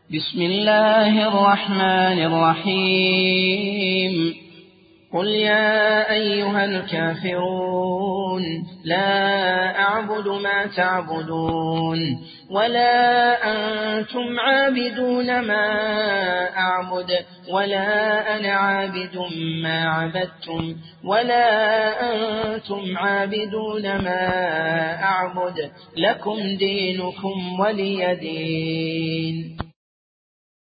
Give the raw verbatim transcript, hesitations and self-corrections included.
بسم الله الرحمن الرحيم قل يا أيها الكافرون لا أعبد ما تعبدون ولا أنتم عابدون ما أعبد ولا أنا عابد ما عبدتم ولا أنتم عابدون ما أعبد لكم دينكم ولي دين.